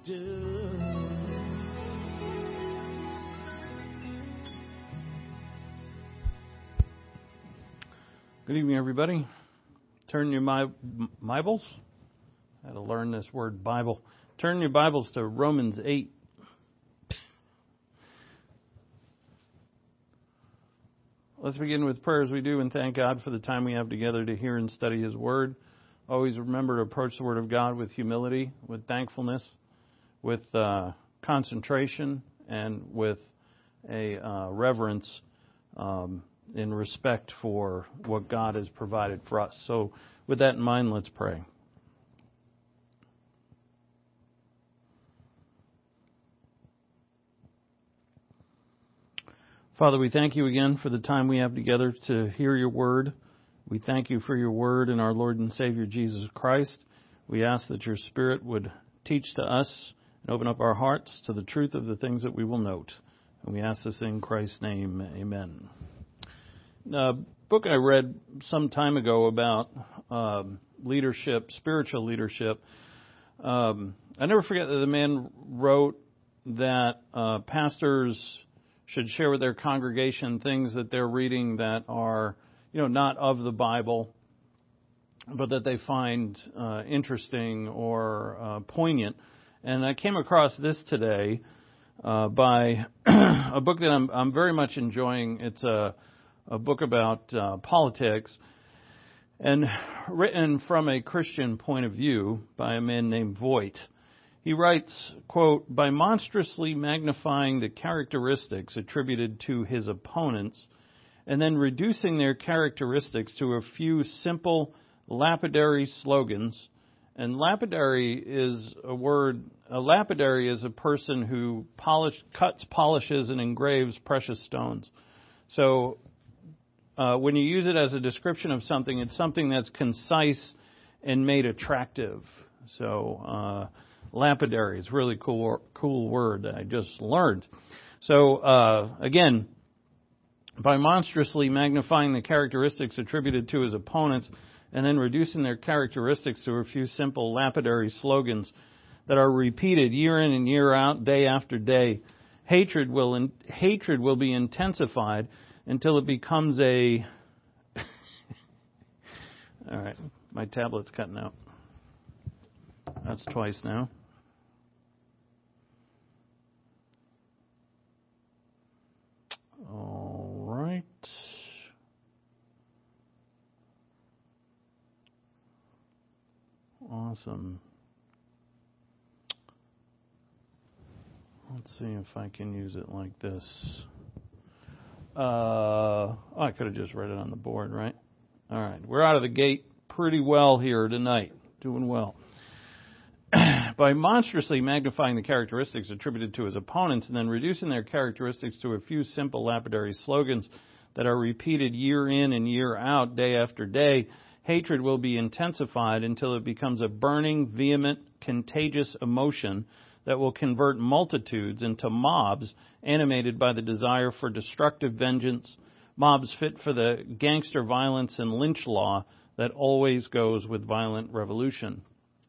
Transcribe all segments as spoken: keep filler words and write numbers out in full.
do. Good evening, everybody. Turn your my, Bibles. I had to learn this word Bible. Turn your Bibles to Romans eight. Let's begin with prayer as we do and thank God for the time we have together to hear and study His Word. Always remember to approach the Word of God with humility, with thankfulness, with uh, concentration, and with a uh, reverence um, in respect for what God has provided for us. So with that in mind, let's pray. Father, we thank you again for the time we have together to hear your word. We thank you for your word in our Lord and Savior Jesus Christ. We ask that your Spirit would teach to us and open up our hearts to the truth of the things that we will note. And we ask this in Christ's name, amen. A book I read some time ago about um, leadership, spiritual leadership. Um, I never forget that the man wrote that uh, pastors should share with their congregation things that they're reading that are, you know, not of the Bible, but that they find uh, interesting or uh, poignant. And I came across this today uh, by a book that I'm, I'm very much enjoying. It's a, a book about uh, politics and written from a Christian point of view by a man named Voigt. He writes, quote, by monstrously magnifying the characteristics attributed to his opponents and then reducing their characteristics to a few simple lapidary slogans. And lapidary is a word, a lapidary is a person who polish, cuts, polishes, and engraves precious stones. So uh, when you use it as a description of something, it's something that's concise and made attractive. So uh, lapidary is a really cool, cool word that I just learned. So uh, again, by monstrously magnifying the characteristics attributed to his opponents and then reducing their characteristics to a few simple lapidary slogans that are repeated year in and year out, day after day, hatred will in, hatred will be intensified until it becomes a... All right, my tablet's cutting out. That's twice now. All right. Awesome. Let's see if I can use it like this. Uh, oh, I could have just read it on the board, right? All right. We're out of the gate pretty well here tonight. Doing well. By monstrously magnifying the characteristics attributed to his opponents and then reducing their characteristics to a few simple lapidary slogans that are repeated year in and year out, day after day, hatred will be intensified until it becomes a burning, vehement, contagious emotion that will convert multitudes into mobs animated by the desire for destructive vengeance, mobs fit for the gangster violence and lynch law that always goes with violent revolution.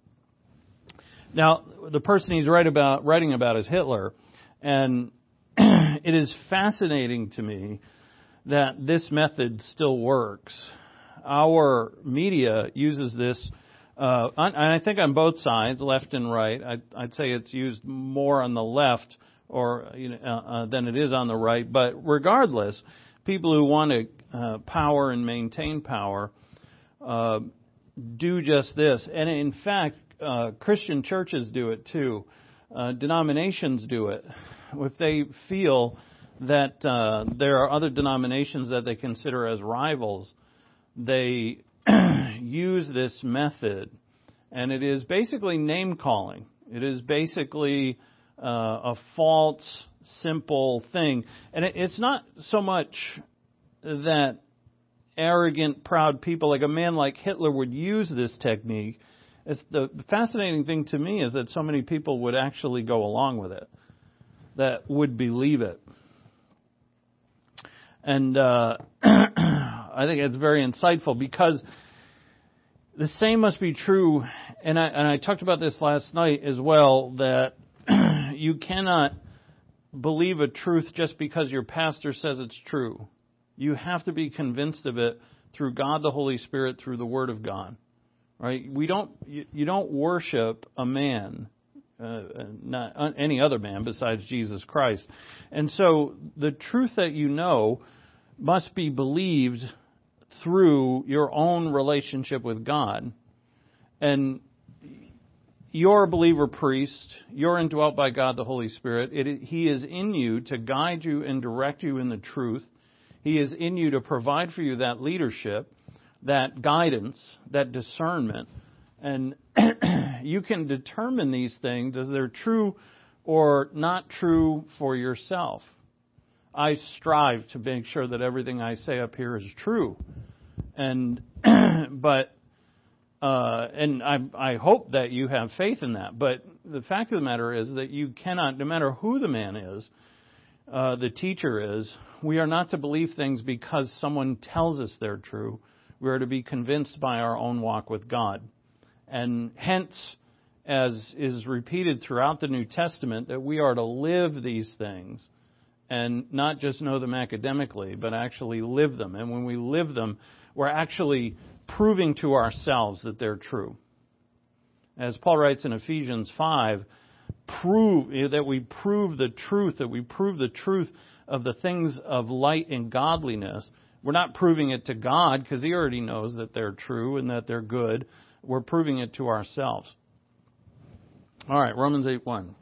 Now, the person he's write about, writing about is Hitler, and it is fascinating to me that this method still works. Our media uses this, uh, on, and I think on both sides, left and right. I'd, I'd say it's used more on the left or you know, uh, uh, than it is on the right. But regardless, people who want to uh, power and maintain power uh, do just this. And in fact, Uh, Christian churches do it too. Uh, denominations do it. If they feel that uh, there are other denominations that they consider as rivals, they use this method. And it is basically name calling. It is basically uh, a false, simple thing. And it, it's not so much that arrogant, proud people like a man like Hitler would use this technique. It's the, the fascinating thing to me is that so many people would actually go along with it, that would believe it. And uh, I think it's very insightful because the same must be true, and I, and I talked about this last night as well, that you cannot believe a truth just because your pastor says it's true. You have to be convinced of it through God the Holy Spirit, through the Word of God. Right? We don't. You, you don't worship a man, uh, not uh, any other man besides Jesus Christ. And so the truth that you know must be believed through your own relationship with God. And you're a believer priest. You're indwelt by God the Holy Spirit. It, he is in you to guide you and direct you in the truth. He is in you to provide for you that leadership, that guidance, that discernment. And you can determine these things as they're true or not true for yourself. I strive to make sure that everything I say up here is true. And but uh, and I, I hope that you have faith in that. But the fact of the matter is that you cannot, no matter who the man is, uh, the teacher is, we are not to believe things because someone tells us they're true. We are to be convinced by our own walk with God. And hence, as is repeated throughout the New Testament, that we are to live these things and not just know them academically, but actually live them. And when we live them, we're actually proving to ourselves that they're true. As Paul writes in Ephesians five, prove that we prove the truth, that we prove the truth of the things of light and godliness. We're not proving it to God because He already knows that they're true and that they're good. We're proving it to ourselves. All right, Romans eight one.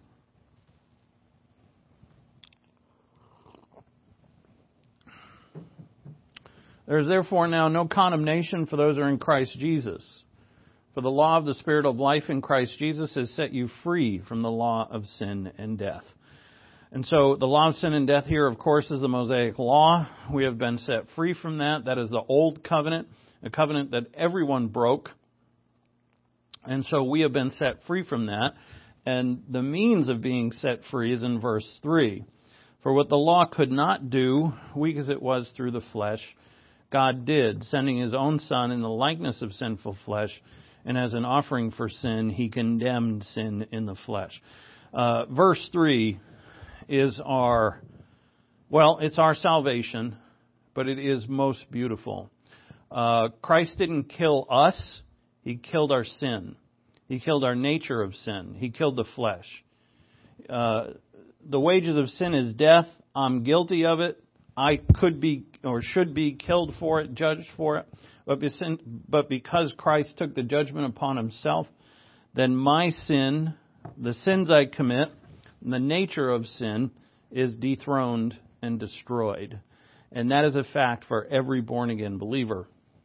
There is therefore now no condemnation for those who are in Christ Jesus. For the law of the Spirit of life in Christ Jesus has set you free from the law of sin and death. And so the law of sin and death here, of course, is the Mosaic law. We have been set free from that. That is the old covenant, a covenant that everyone broke. And so we have been set free from that. And the means of being set free is in verse three. For what the law could not do, weak as it was through the flesh, God did, sending His own Son in the likeness of sinful flesh, and as an offering for sin, He condemned sin in the flesh. Uh, verse three is our, well, it's our salvation, but it is most beautiful. Uh, Christ didn't kill us. He killed our sin. He killed our nature of sin. He killed the flesh. Uh, the wages of sin is death. I'm guilty of it. I could be or should be killed for it, judged for it. But because Christ took the judgment upon Himself, then my sin, the sins I commit, and the nature of sin is dethroned and destroyed. And that is a fact for every born-again believer.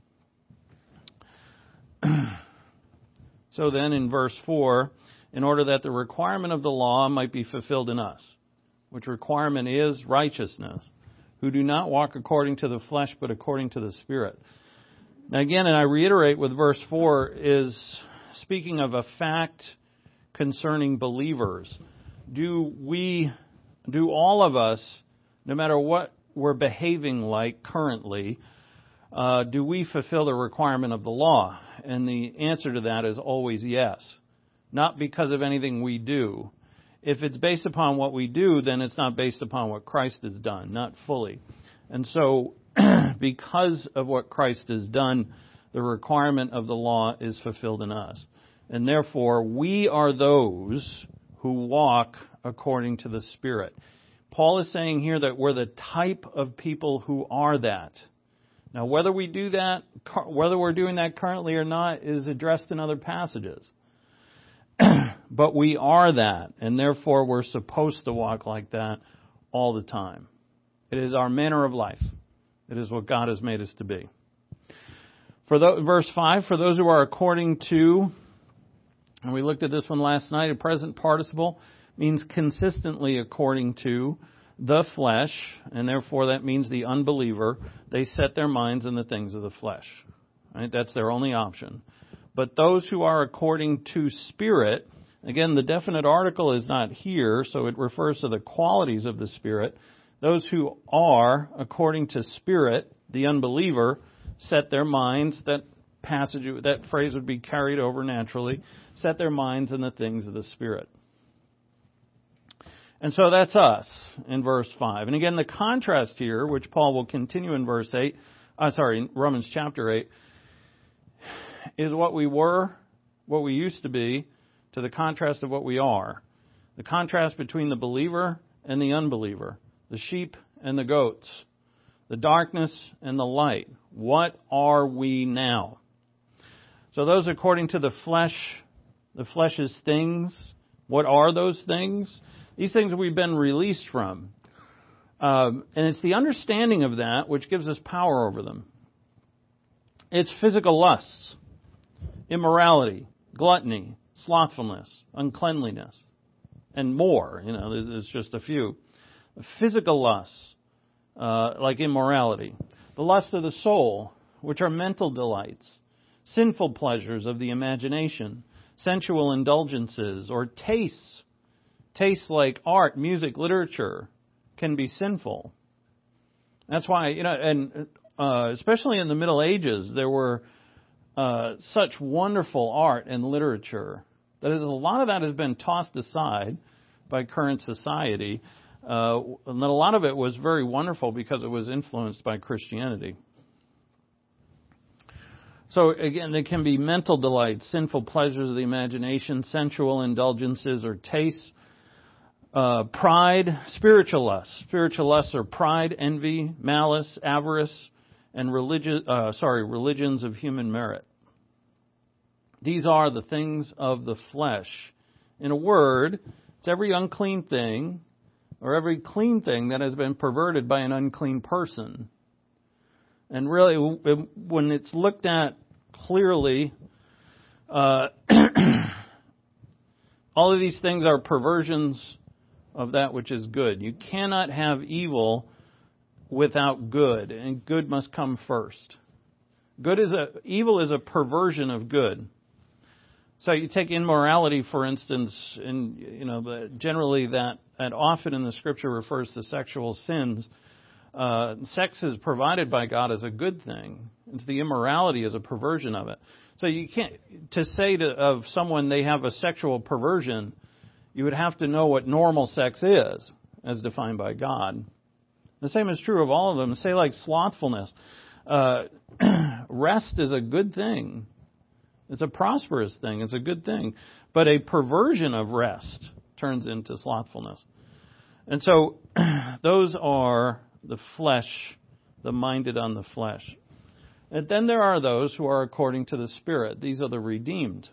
So then in verse four, in order that the requirement of the law might be fulfilled in us, which requirement is righteousness, who do not walk according to the flesh, but according to the Spirit. Now again, and I reiterate with verse four, is speaking of a fact concerning believers. Do we, do all of us, no matter what we're behaving like currently, uh, do we fulfill the requirement of the law? And the answer to that is always yes. Not because of anything we do. If it's based upon what we do, then it's not based upon what Christ has done, not fully. And so, because of what Christ has done, the requirement of the law is fulfilled in us. And therefore, we are those who walk according to the Spirit. Paul is saying here that we're the type of people who are that. Now, whether we do that, whether we're doing that currently or not, is addressed in other passages. But we are that, and therefore we're supposed to walk like that all the time. It is our manner of life. It is what God has made us to be. For the, verse five, for those who are according to, and we looked at this one last night, a present participle means consistently according to the flesh, and therefore that means the unbeliever. They set their minds on the things of the flesh. Right? That's their only option. But those who are according to Spirit, again, the definite article is not here, so it refers to the qualities of the Spirit. Those who are according to Spirit, the unbeliever, set their minds, that passage, that phrase would be carried over naturally, set their minds on the things of the Spirit. And so that's us in verse five. And again, the contrast here, which Paul will continue in verse eight, uh, sorry, in Romans chapter eight, is what we were, what we used to be, to the contrast of what we are. The contrast between the believer and the unbeliever, the sheep and the goats, the darkness and the light. What are we now? So those according to the flesh, the flesh's things, what are those things? These things we've been released from. Um, and it's the understanding of that which gives us power over them. It's physical lusts, immorality, gluttony, slothfulness, uncleanliness, and more. You know, there's just a few. Physical lusts, uh, like immorality. The lust of the soul, which are mental delights. Sinful pleasures of the imagination. Sensual indulgences or tastes. Tastes like art, music, literature can be sinful. That's why, you know, and uh, especially in the Middle Ages, there were uh, such wonderful art and literature. That is, a lot of that has been tossed aside by current society. Uh, and that a lot of it was very wonderful because it was influenced by Christianity. So again, there can be mental delights, sinful pleasures of the imagination, sensual indulgences or tastes. Uh, pride, spiritual lusts. Spiritual lusts are pride, envy, malice, avarice, and religious, uh, sorry, religions of human merit. These are the things of the flesh. In a word, it's every unclean thing or every clean thing that has been perverted by an unclean person. And really, when it's looked at clearly, uh, all of these things are perversions of that which is good. You cannot have evil without good, and good must come first. Good is a evil is a perversion of good. So you take immorality, for instance, and you know generally that that often in the Scripture refers to sexual sins. Uh, sex is provided by God as a good thing. It's the immorality as a perversion of it. So you can't to say to, of someone they have a sexual perversion. You would have to know what normal sex is, as defined by God. The same is true of all of them. Say like slothfulness. Uh, rest is a good thing. It's a prosperous thing. It's a good thing. But a perversion of rest turns into slothfulness. And so those are the flesh, the minded on the flesh. And then there are those who are according to the Spirit. These are the redeemed.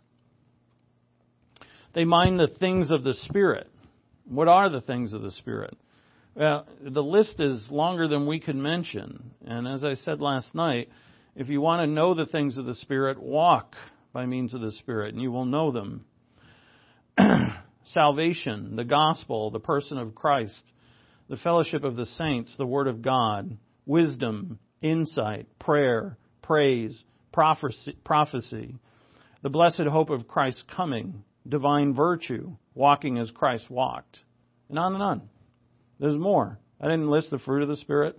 They mind the things of the Spirit. What are the things of the Spirit? Well, the list is longer than we can mention. And as I said last night, if you want to know the things of the Spirit, walk by means of the Spirit, and you will know them. Salvation, the gospel, the person of Christ, the fellowship of the saints, the Word of God, wisdom, insight, prayer, praise, prophecy, prophecy, the blessed hope of Christ's coming, divine virtue, walking as Christ walked, and on and on. There's more. I didn't list the fruit of the Spirit.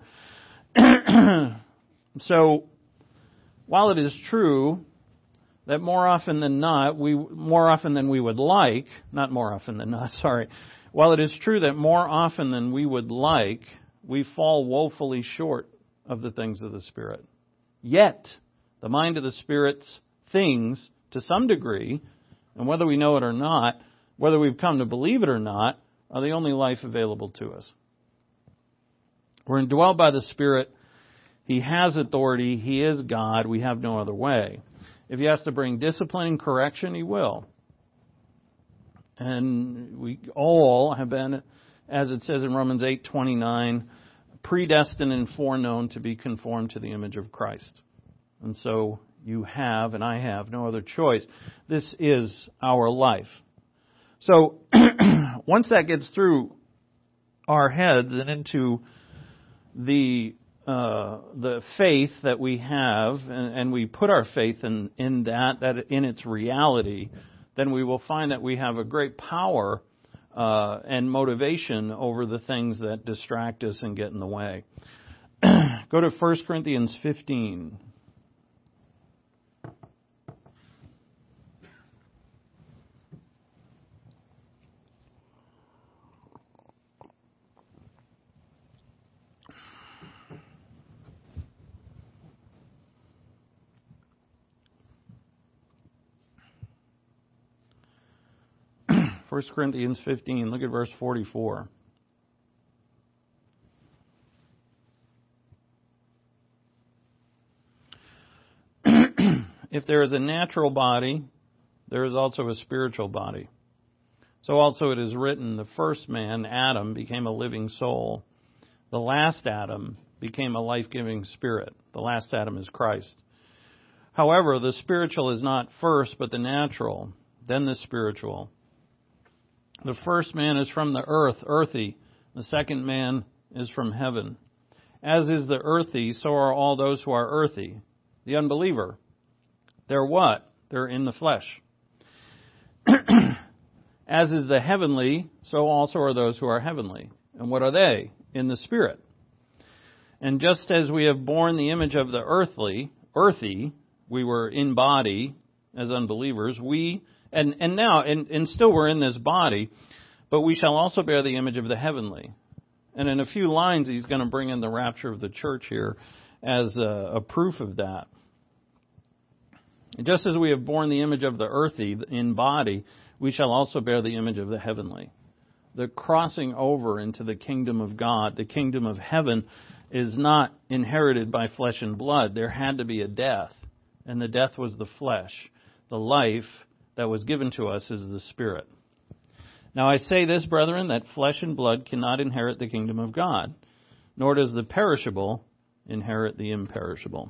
So, while it is true that more often than not, we more often than we would like, not more often than not, sorry, while it is true that more often than we would like, we fall woefully short of the things of the Spirit. Yet, the mind of the Spirit's things, to some degree, and whether we know it or not, whether we've come to believe it or not, are the only life available to us. We're indwelled by the Spirit. He has authority. He is God. We have no other way. If He has to bring discipline and correction, He will. And we all have been, as it says in Romans eight twenty-nine, predestined and foreknown to be conformed to the image of Christ. And so you have, and I have, no other choice. This is our life. So, once that gets through our heads and into the uh, the faith that we have, and, and we put our faith in, in that, that in its reality, then we will find that we have a great power uh, and motivation over the things that distract us and get in the way. Go to First Corinthians fifteen. First Corinthians fifteen, look at verse forty-four. If there is a natural body, there is also a spiritual body. So also it is written, the first man, Adam, became a living soul. The last Adam became a life-giving spirit. The last Adam is Christ. However, the spiritual is not first, but the natural, then the spiritual. The first man is from the earth, earthy. The second man is from heaven. As is the earthy, so are all those who are earthy. The unbeliever, they're what? They're in the flesh. As is the heavenly, so also are those who are heavenly. And what are they? In the spirit. And just as we have borne the image of the earthly, earthy, we were in body as unbelievers, we, and, and now, and, and still we're in this body, but we shall also bear the image of the heavenly. And in a few lines, he's going to bring in the rapture of the church here as a, a proof of that. Just as we have borne the image of the earthy in body, we shall also bear the image of the heavenly. The crossing over into the kingdom of God, the kingdom of heaven, is not inherited by flesh and blood. There had to be a death, and the death was the flesh. The life that was given to us is the Spirit. Now I say this, brethren, that flesh and blood cannot inherit the kingdom of God, nor does the perishable inherit the imperishable.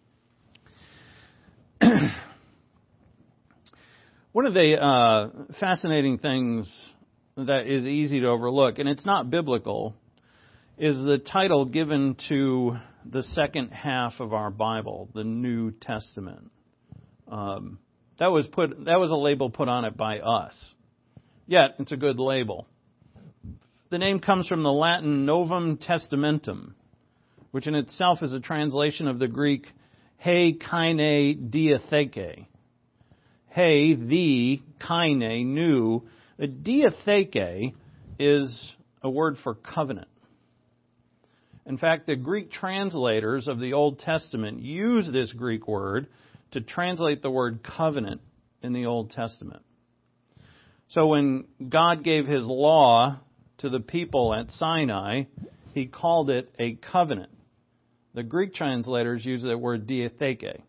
One of the uh, fascinating things that is easy to overlook, and it's not biblical, is the title given to the second half of our Bible, the New Testament. Um, that was put. That was a label put on it by us. Yet, it's a good label. The name comes from the Latin Novum Testamentum, which in itself is a translation of the Greek he kaine diatheke. He, the, kaine, new. A diatheke is a word for covenant. In fact, the Greek translators of the Old Testament use this Greek word to translate the word covenant in the Old Testament. So when God gave His law to the people at Sinai, He called it a covenant. The Greek translators use the word diatheke.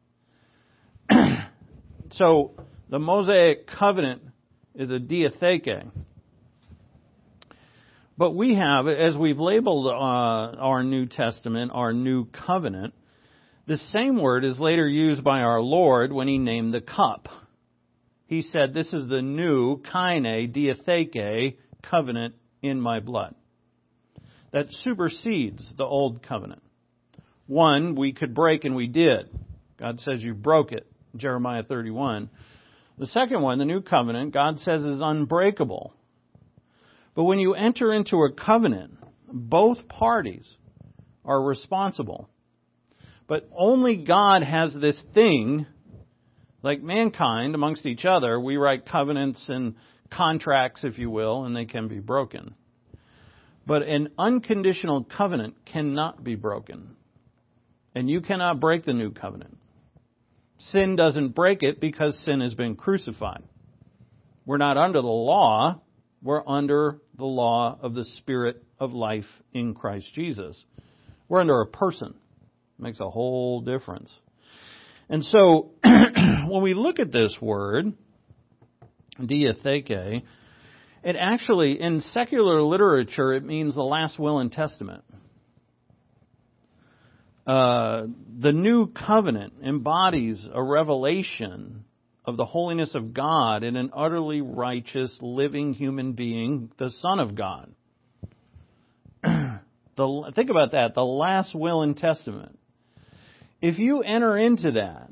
So the Mosaic covenant is a diatheke. But we have, as we've labeled uh, our New Testament, our new covenant, the same word is later used by our Lord when He named the cup. He said, this is the new kaine diatheke covenant in my blood. That supersedes the old covenant. One, we could break, and we did. God says you broke it, Jeremiah thirty-one. The second one, the new covenant, God says is unbreakable. But when you enter into a covenant, both parties are responsible. But only God has this thing, like mankind amongst each other, we write covenants and contracts, if you will, and they can be broken. But an unconditional covenant cannot be broken. And you cannot break the new covenant. Sin doesn't break it because sin has been crucified. We're not under the law. We're under the law of the Spirit of life in Christ Jesus. We're under a person. It makes a whole difference. And so, when we look at this word, diatheke, it actually, in secular literature, it means the last will and testament. Uh, the new covenant embodies a revelation of the holiness of God in an utterly righteous, living human being, the Son of God. the, think about that, the last will and testament. If you enter into that,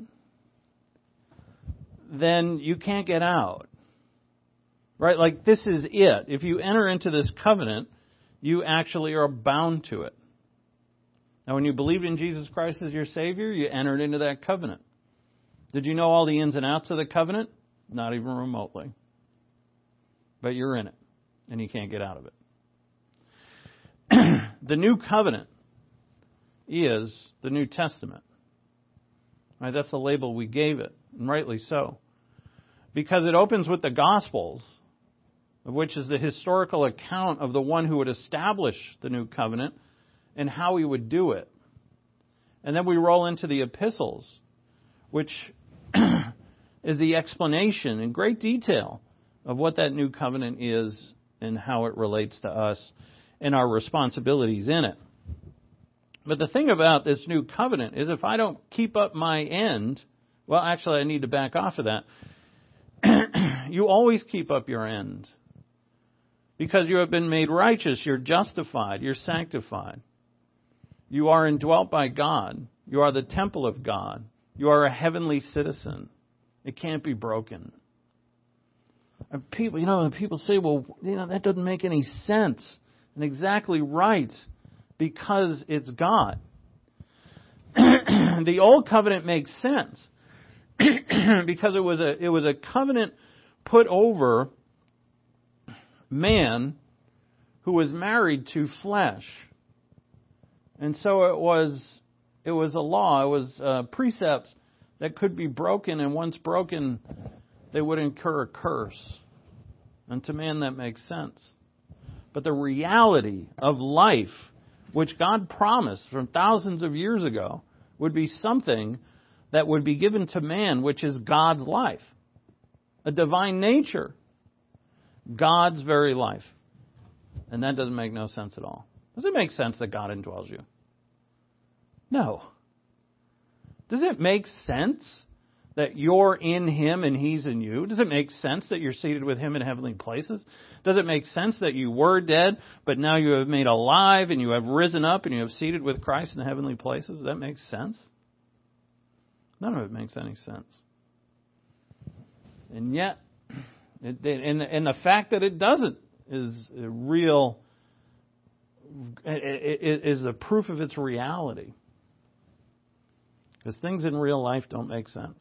then you can't get out. Right? Like, this is it. If you enter into this covenant, you actually are bound to it. Now, when you believed in Jesus Christ as your Savior, you entered into that covenant. Did you know all the ins and outs of the covenant? Not even remotely. But you're in it, and you can't get out of it. The new covenant is the New Testament. Right, that's the label we gave it, and rightly so. Because it opens with the Gospels, which is the historical account of the one who would establish the new covenant and how he would do it. And then we roll into the epistles, which is the explanation in great detail of what that new covenant is and how it relates to us and our responsibilities in it. But the thing about this new covenant is if I don't keep up my end, well, actually, I need to back off of that. You always keep up your end. Because you have been made righteous, you're justified, you're sanctified. You are indwelt by God. You are the temple of God. You are a heavenly citizen. It can't be broken. And people, you know, when people say, well, you know, that doesn't make any sense. And exactly right, because it's God. The old covenant makes sense because it was a it was a covenant put over man who was married to flesh. And so it was it was a law, it was uh, precepts that could be broken, and once broken, they would incur a curse. And to man that makes sense. But the reality of life, which God promised from thousands of years ago, would be something that would be given to man, which is God's life. A divine nature. God's very life. And that doesn't make no sense at all. Does it make sense that God indwells you? No. Does it make sense that you're in Him and He's in you? Does it make sense that you're seated with Him in heavenly places? Does it make sense that you were dead, but now you have made alive and you have risen up and you have seated with Christ in the heavenly places? Does that make sense? None of it makes any sense. And yet, it, and, and the fact that it doesn't is a real, is a proof of its reality. Because things in real life don't make sense.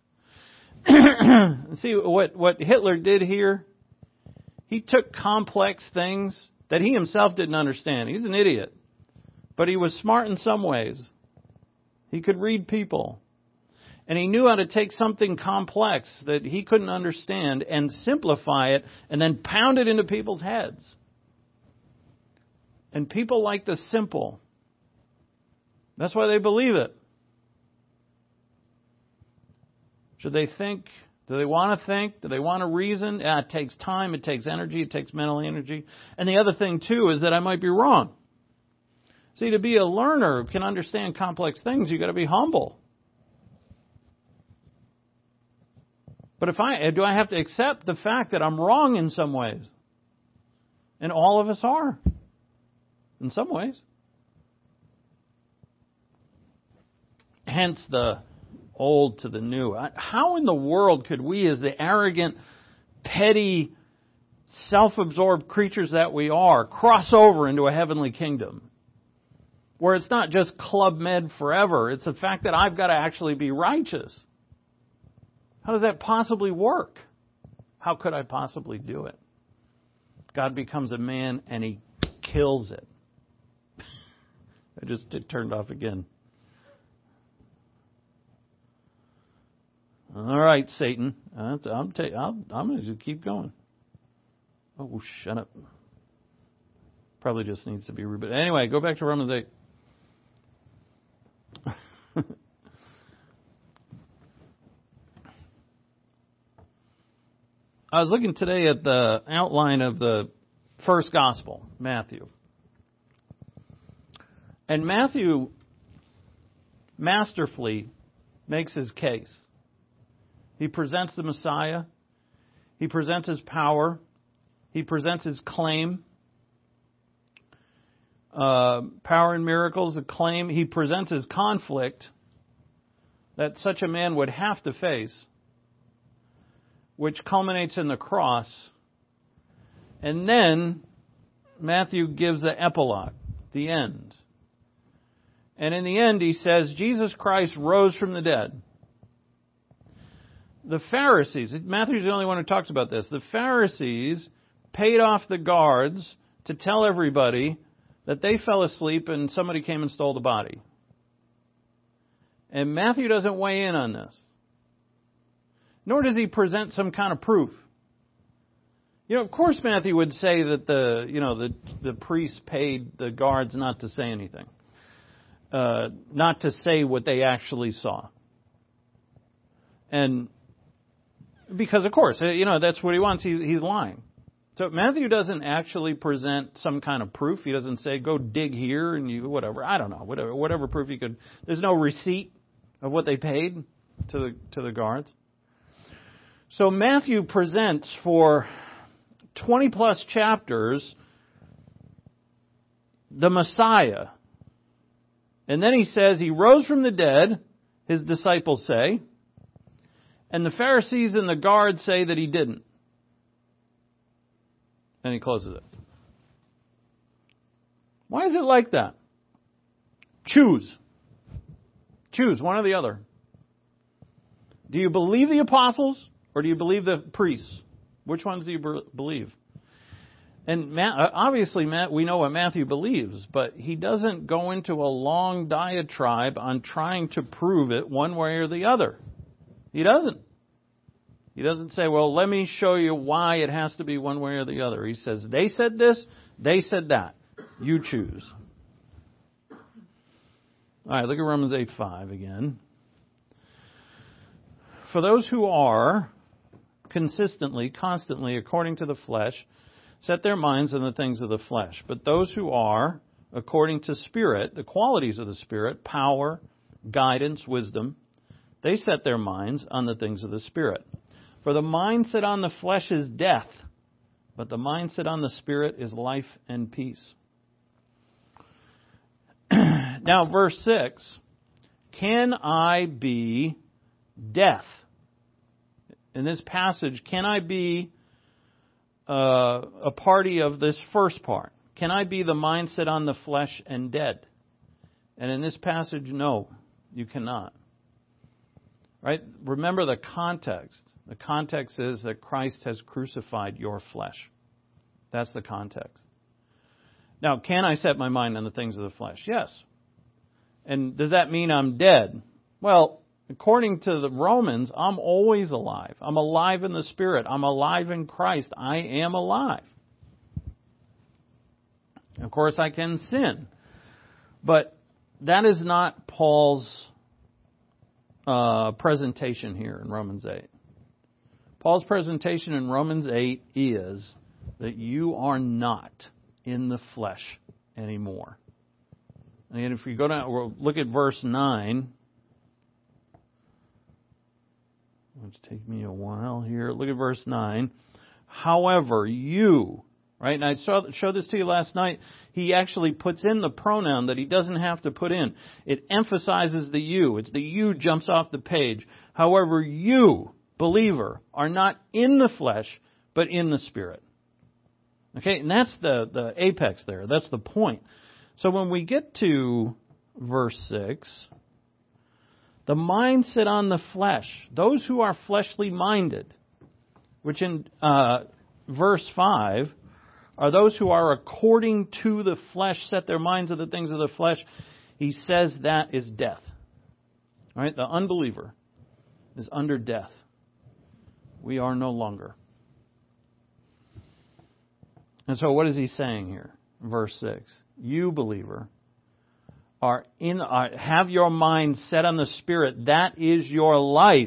See, what, what Hitler did here, he took complex things that he himself didn't understand. He's an idiot. But he was smart in some ways. He could read people. And he knew how to take something complex that he couldn't understand and simplify it and then pound it into people's heads. And people like the simple. That's why they believe it. Should they think? Do they want to think? Do they want to reason? Yeah, it takes time. It takes energy. It takes mental energy. And the other thing, too, is that I might be wrong. See, to be a learner who can understand complex things, you've got to be humble. But if I do I have to accept the fact that I'm wrong in some ways? And all of us are. In some ways. Hence the old to the new. How in the world could we, as the arrogant, petty, self-absorbed creatures that we are, cross over into a heavenly kingdom? Where it's not just Club Med forever. It's the fact that I've got to actually be righteous. How does that possibly work? How could I possibly do it? God becomes a man and He kills it. I just it turned off again. All right, Satan. I'm, I'm, ta- I'm, I'm going to just keep going. Oh, shut up. Probably just needs to be rebooted. Anyway, go back to Romans eight. I was looking today at the outline of the first gospel, Matthew. And Matthew masterfully makes his case. He presents the Messiah. He presents His power. He presents His claim. Uh, power and miracles, a claim. He presents His conflict that such a man would have to face, which culminates in the cross. And then Matthew gives the epilogue, the end. And in the end he says, Jesus Christ rose from the dead. The Pharisees, Matthew's the only one who talks about this. The Pharisees paid off the guards to tell everybody that they fell asleep and somebody came and stole the body. And Matthew doesn't weigh in on this. Nor does he present some kind of proof. You know, of course Matthew would say that the, you know, the, the priests paid the guards not to say anything. Uh, not to say what they actually saw. And because, of course, you know, that's what he wants. He's, he's lying. So Matthew doesn't actually present some kind of proof. He doesn't say, go dig here and you, whatever. I don't know, whatever, whatever proof he could. There's no receipt of what they paid to the, to the guards. So Matthew presents for twenty plus chapters the Messiah. And then he says he rose from the dead, his disciples say, and the Pharisees and the guards say that he didn't. And he closes it. Why is it like that? Choose. Choose one or the other. Do you believe the apostles or do you believe the priests? Which ones do you believe? And obviously, Matt, we know what Matthew believes, but he doesn't go into a long diatribe on trying to prove it one way or the other. He doesn't. He doesn't say, well, let me show you why it has to be one way or the other. He says, they said this, they said that. You choose. All right, look at Romans eight five again. For those who are consistently, constantly, according to the flesh, set their minds on the things of the flesh. But those who are, according to Spirit, the qualities of the Spirit, power, guidance, wisdom, they set their minds on the things of the Spirit. For the mindset on the flesh is death, but the mindset on the Spirit is life and peace. Now, verse six, can I be death? In this passage, can I be uh, a party of this first part? Can I be the mindset on the flesh and dead? And in this passage, no, you cannot. Right? Remember the context. The context is that Christ has crucified your flesh. That's the context. Now, can I set my mind on the things of the flesh? Yes. And does that mean I'm dead? Well, according to the Romans, I'm always alive. I'm alive in the Spirit. I'm alive in Christ. I am alive. Of course, I can sin. But that is not Paul's uh, presentation here in Romans eight. Paul's presentation in Romans eight is that you are not in the flesh anymore. And if you go down, we'll look at verse nine. Let's take me a while here. Look at verse nine. However, you, right? And I saw, showed this to you last night. He actually puts in the pronoun that he doesn't have to put in. It emphasizes the you. It's the you jumps off the page. However, you, believer, are not in the flesh, but in the Spirit. Okay, and that's the, the apex there. That's the point. So when we get to verse six, the mindset on the flesh, those who are fleshly minded, which in uh, verse five are those who are according to the flesh, set their minds on the things of the flesh, he says that is death. All right, the unbeliever is under death. We are no longer. And so what is he saying here? Verse six. You, believer, are in are, have your mind set on the Spirit. That is your life.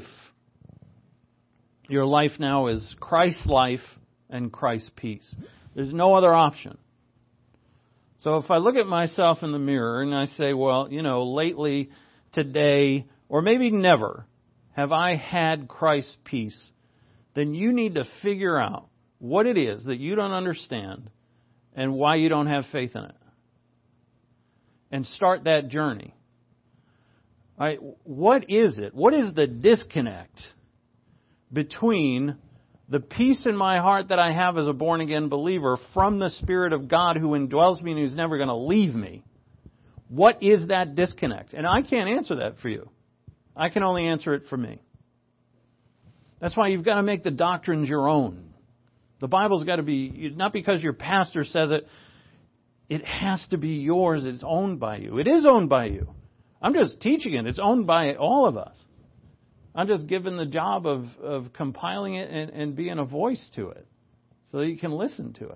Your life now is Christ's life and Christ's peace. There's no other option. So if I look at myself in the mirror and I say, well, you know, lately, today, or maybe never, have I had Christ's peace, then you need to figure out what it is that you don't understand and why you don't have faith in it. And start that journey. All right, what is it? What is the disconnect between the peace in my heart that I have as a born-again believer from the Spirit of God who indwells me and who's never going to leave me? What is that disconnect? And I can't answer that for you. I can only answer it for me. That's why you've got to make the doctrines your own. The Bible's got to be, not because your pastor says it, it has to be yours. It's owned by you. It is owned by you. I'm just teaching it. It's owned by all of us. I'm just given the job of, of compiling it and, and being a voice to it. so that you can listen to it.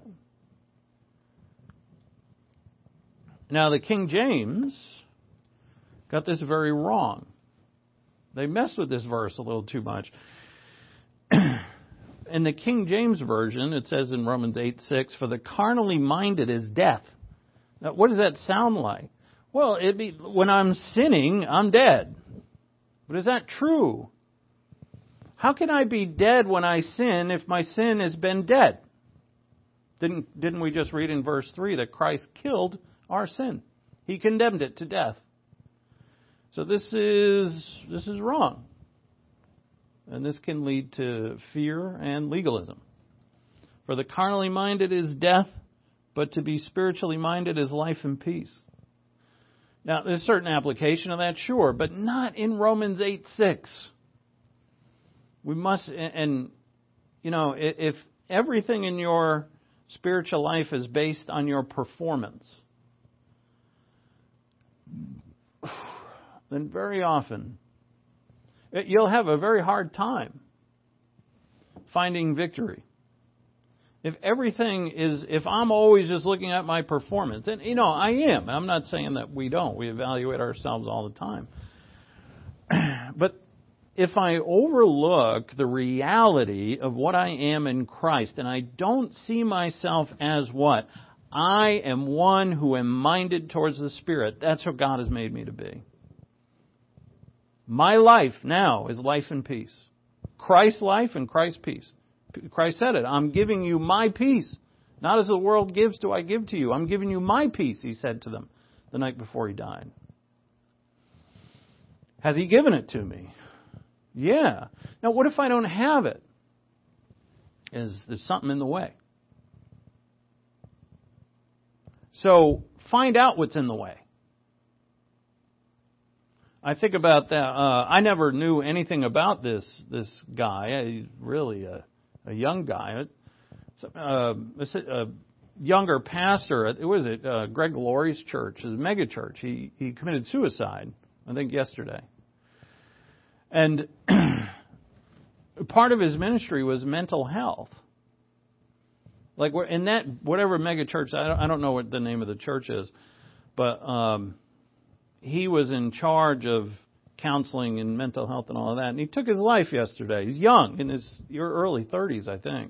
Now, the King James got this very wrong. They messed with this verse a little too much. In the King James Version, it says in Romans eight six, "For the carnally minded is death." Now, what does that sound like? Well, it'd be, when I'm sinning, I'm dead. But is that true? How can I be dead when I sin if my sin has been dead? Didn't, didn't we just read in verse three that Christ killed our sin? He condemned it to death. So this is this is wrong. And this can lead to fear and legalism. For the carnally minded is death, but to be spiritually minded is life and peace. Now, there's a certain application of that, sure, but not in Romans eight six. We must, and, you know, if everything in your spiritual life is based on your performance, then very often you'll have a very hard time finding victory. If everything is, if I'm always just looking at my performance, and you know, I am. I'm not saying that we don't. We evaluate ourselves all the time. But if I overlook the reality of what I am in Christ, and I don't see myself as what? I am one who am minded towards the Spirit. That's what God has made me to be. My life now is life and peace. Christ's life and Christ's peace. Christ said it. I'm giving you my peace. Not as the world gives do I give to you. I'm giving you my peace, he said to them the night before he died. Has he given it to me? Yeah. Now, what if I don't have it? Is there's something in the way? So, find out what's in the way. I think about that. Uh, I never knew anything about this this guy. He's really a, a young guy. Uh, a younger pastor. What is it? Uh, Greg Laurie's church, a mega church. He he committed suicide, I think, yesterday. And part of his ministry was mental health. Like in that whatever mega church, I don't, I don't know what the name of the church is, but. Um, He was in charge of counseling and mental health and all of that. And he took his life yesterday. He's young, in his early thirties, I think.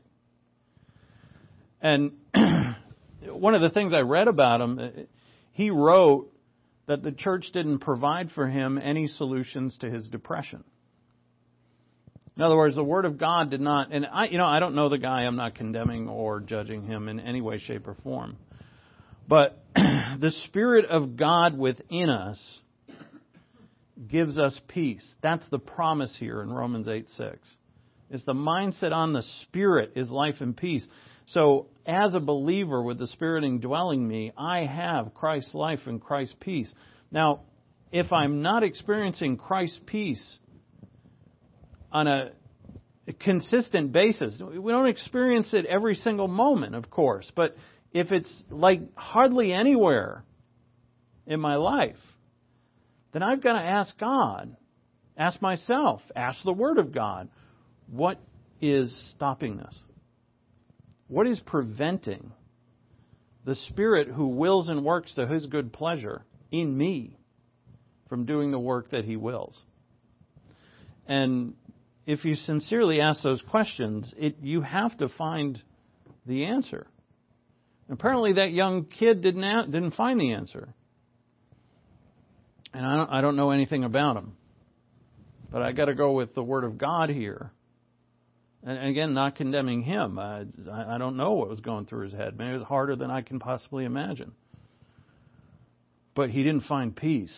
And one of the things I read about him, he wrote that the church didn't provide for him any solutions to his depression. In other words, the Word of God did not, and I, you know, I don't know the guy. I'm not condemning or judging him in any way, shape, or form. But the Spirit of God within us gives us peace. That's the promise here in Romans eight six. It's the mindset on the Spirit is life and peace. So as a believer with the Spirit indwelling me, I have Christ's life and Christ's peace. Now, if I'm not experiencing Christ's peace on a consistent basis, we don't experience it every single moment, of course, but if it's like hardly anywhere in my life, then I've got to ask God, ask myself, ask the Word of God, what is stopping this? What is preventing the Spirit who wills and works to His good pleasure in me from doing the work that He wills? And if you sincerely ask those questions, it, you have to find the answer. Apparently that young kid didn't didn't find the answer. And I don't, I don't know anything about him. But I got to go with the Word of God here. And again, not condemning him. I, I don't know what was going through his head. Maybe it was harder than I can possibly imagine. But he didn't find peace.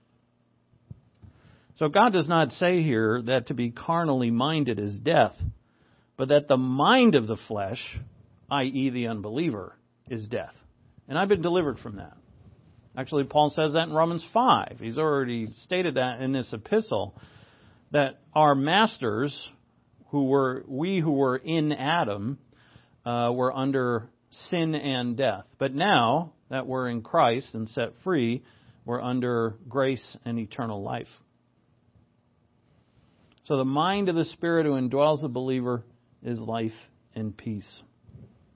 So God does not say here that to be carnally minded is death, but that the mind of the flesh, that is the unbeliever, is death. And I've been delivered from that. Actually, Paul says that in Romans five. He's already stated that in this epistle, that our masters, who were we who were in Adam, uh, were under sin and death. But now that we're in Christ and set free, we're under grace and eternal life. So the mind of the Spirit who indwells the believer is life and peace.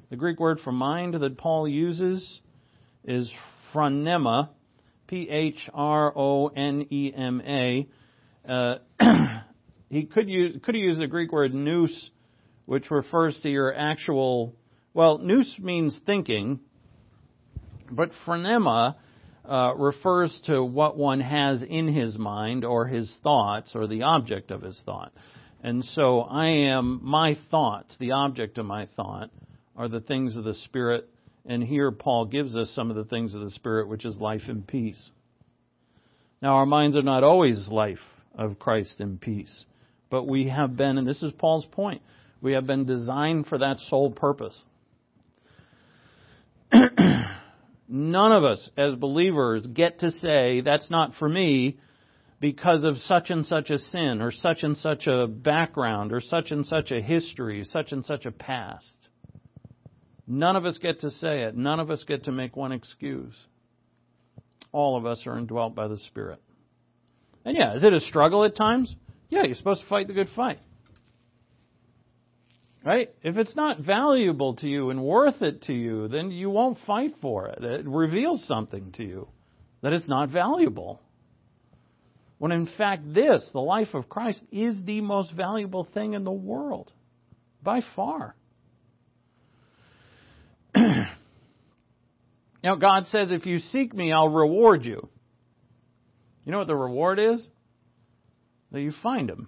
The Greek word for mind that Paul uses is phronema, P H R O N E M A. Uh, he could use could use the Greek word nous, which refers to your actual, well, nous means thinking, but phronema uh, refers to what one has in his mind or his thoughts or the object of his thought. And so I am, my thoughts, the object of my thought, are the things of the Spirit. And here Paul gives us some of the things of the Spirit, which is life and peace. Now, our minds are not always life of Christ and peace, but we have been, and this is Paul's point, we have been designed for that sole purpose. None of us as believers get to say, that's not for me because of such and such a sin, or such and such a background, or such and such a history, such and such a past. None of us get to say it. None of us get to make one excuse. All of us are indwelt by the Spirit. And yeah, is it a struggle at times? Yeah, you're supposed to fight the good fight. Right? If it's not valuable to you and worth it to you, then you won't fight for it. It reveals something to you, that it's not valuable. When in fact this, the life of Christ, is the most valuable thing in the world. By far. Now, God says, if you seek me, I'll reward you. You know what the reward is? That you find Him.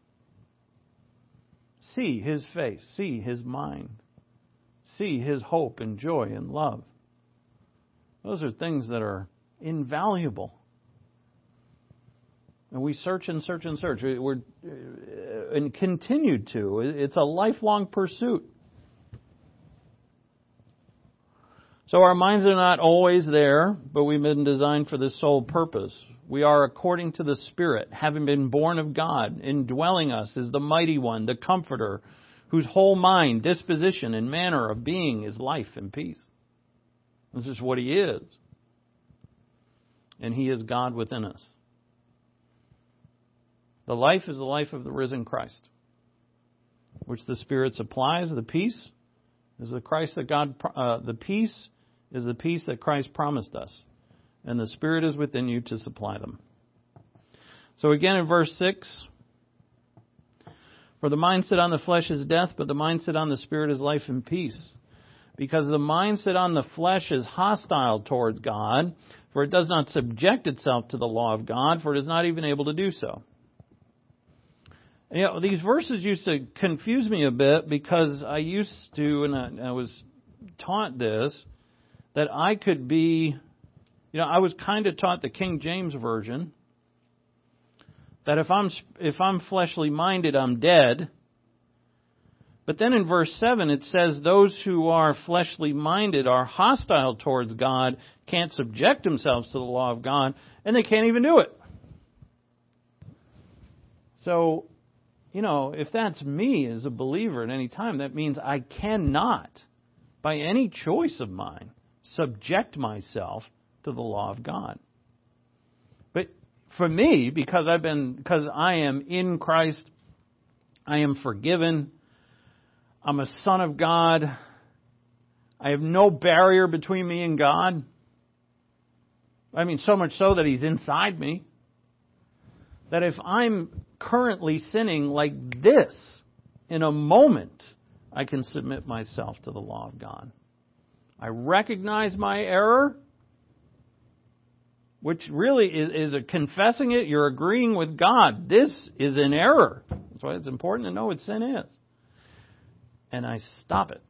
See His face. See His mind. See His hope and joy and love. Those are things that are invaluable. And we search and search and search. We're, and continue to. It's a lifelong pursuit. So our minds are not always there, but we've been designed for this sole purpose. We are according to the Spirit, having been born of God. Indwelling us is the Mighty One, the Comforter, whose whole mind, disposition, and manner of being is life and peace. This is what He is. And He is God within us. The life is the life of the risen Christ, which the Spirit supplies. The peace is the Christ that God, uh, the peace is the peace that Christ promised us. And the Spirit is within you to supply them. So again in verse six, for the mindset on the flesh is death, but the mindset on the Spirit is life and peace. Because the mindset on the flesh is hostile towards God, for it does not subject itself to the law of God, for it is not even able to do so. You know, these verses used to confuse me a bit because I used to, and I, I was taught this, that I could be, you know, I was kind of taught the King James Version, that if I'm if I'm fleshly minded, I'm dead. But then in verse seven it says those who are fleshly minded are hostile towards God, can't subject themselves to the law of God, and they can't even do it. So, you know, if that's me as a believer at any time, that means I cannot, by any choice of mine, subject myself to the law of God. But for me, because I've been, because I am in Christ, I am forgiven, I'm a son of God, I have no barrier between me and God. I mean, so much so that He's inside me. That if I'm currently sinning like this, in a moment, I can submit myself to the law of God. I recognize my error, which really is, is a confessing it. You're agreeing with God. This is an error. That's why it's important to know what sin is. And I stop it.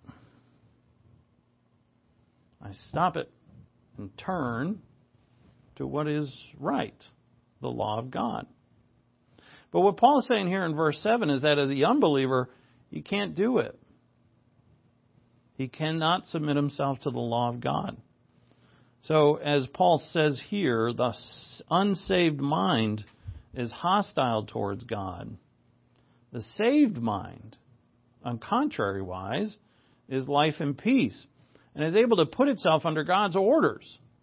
I stop it and turn to what is right, the law of God. But what Paul is saying here in verse seven is that as the unbeliever, he can't do it. He cannot submit himself to the law of God. So as Paul says here, the unsaved mind is hostile towards God. The saved mind, on contrary wise, is life and peace, and is able to put itself under God's orders.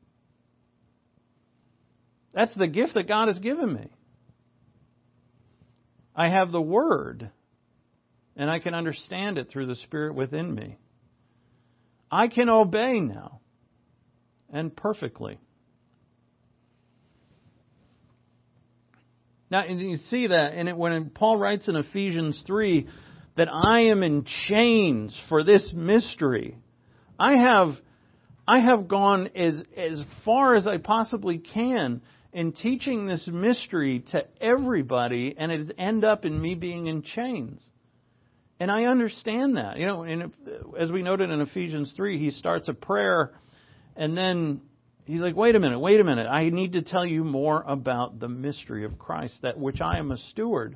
That's the gift that God has given me. I have the Word, and I can understand it through the Spirit within me. I can obey now, and perfectly. Now, and you see that, and it, when Paul writes in Ephesians three that I am in chains for this mystery, I have, I have gone as as far as I possibly can in teaching this mystery to everybody, and it's end up in me being in chains. And I understand that. You know, and as we noted in Ephesians three, he starts a prayer, and then he's like, wait a minute, wait a minute. I need to tell you more about the mystery of Christ, that which I am a steward.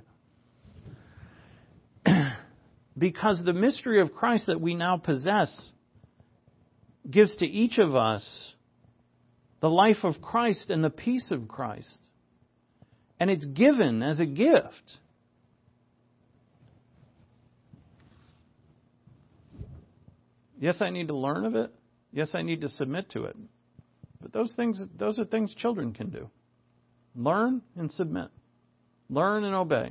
Because the mystery of Christ that we now possess gives to each of us the life of Christ and the peace of Christ. And it's given as a gift. Yes, I need to learn of it. Yes, I need to submit to it. But those things, those are things children can do. Learn and submit. Learn and obey.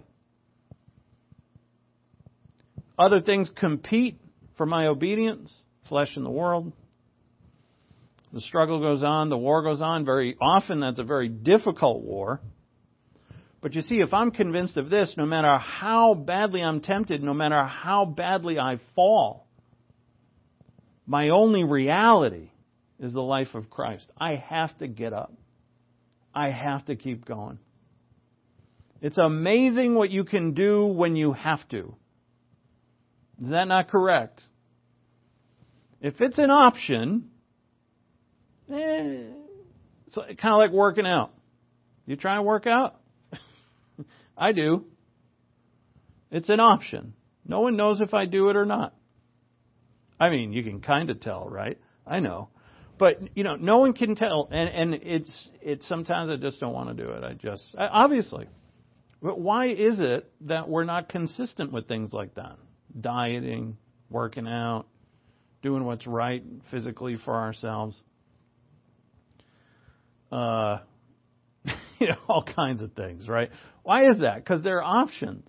Other things compete for my obedience. Flesh and the world. The struggle goes on. The war goes on. Very often that's a very difficult war. But you see, if I'm convinced of this, no matter how badly I'm tempted, no matter how badly I fall, my only reality is the life of Christ. I have to get up. I have to keep going. It's amazing what you can do when you have to. Is that not correct? If it's an option, eh, it's kind of like working out. You try and work out? I do. It's an option. No one knows if I do it or not. I mean, you can kind of tell, right? I know. But, you know, no one can tell. And, and it's, it's sometimes I just don't want to do it. I just, I, obviously. But why is it that we're not consistent with things like that? Dieting, working out, doing what's right physically for ourselves. Uh, you know, all kinds of things, right? Why is that? Because there are options.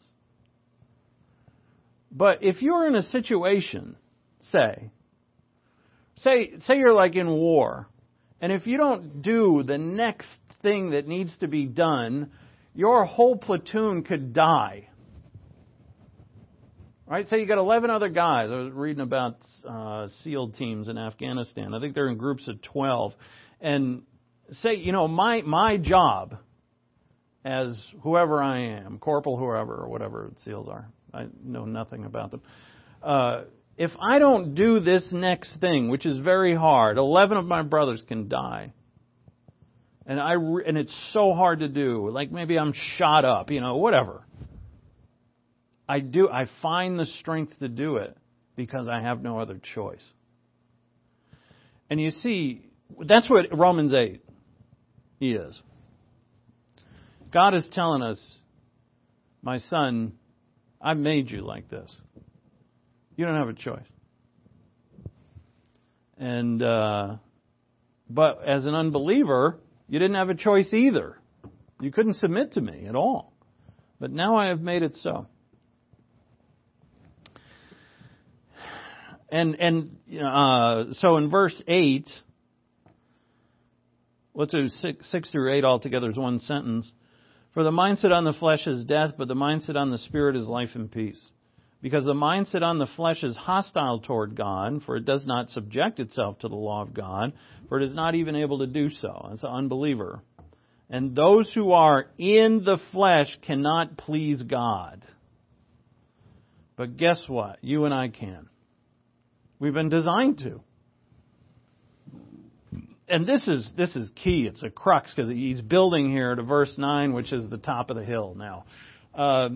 But if you're in a situation, say, say, say you're like in war, and if you don't do the next thing that needs to be done, your whole platoon could die. Right? Say you got eleven other guys. I was reading about uh, SEAL teams in Afghanistan. I think they're in groups of twelve. And say, you know, my my job as whoever I am, corporal whoever, or whatever SEALs are. I know nothing about them. Uh, if I don't do this next thing, which is very hard, eleven of my brothers can die. And I re- and it's so hard to do. Like maybe I'm shot up, you know, whatever. I do. I find the strength to do it because I have no other choice. And you see, that's what Romans eight is. God is telling us, my son, I've made you like this. You don't have a choice. And uh, but as an unbeliever, you didn't have a choice either. You couldn't submit to me at all. But now I have made it so. And and uh, so in verse eight, let's do six, six through eight altogether is one sentence. For the mindset on the flesh is death, but the mindset on the spirit is life and peace. Because the mindset on the flesh is hostile toward God, for it does not subject itself to the law of God, for it is not even able to do so. It's an unbeliever. And those who are in the flesh cannot please God. But guess what? You and I can. We've been designed to. And this is this is key. It's a crux because he's building here to verse nine, which is the top of the hill now. Uh,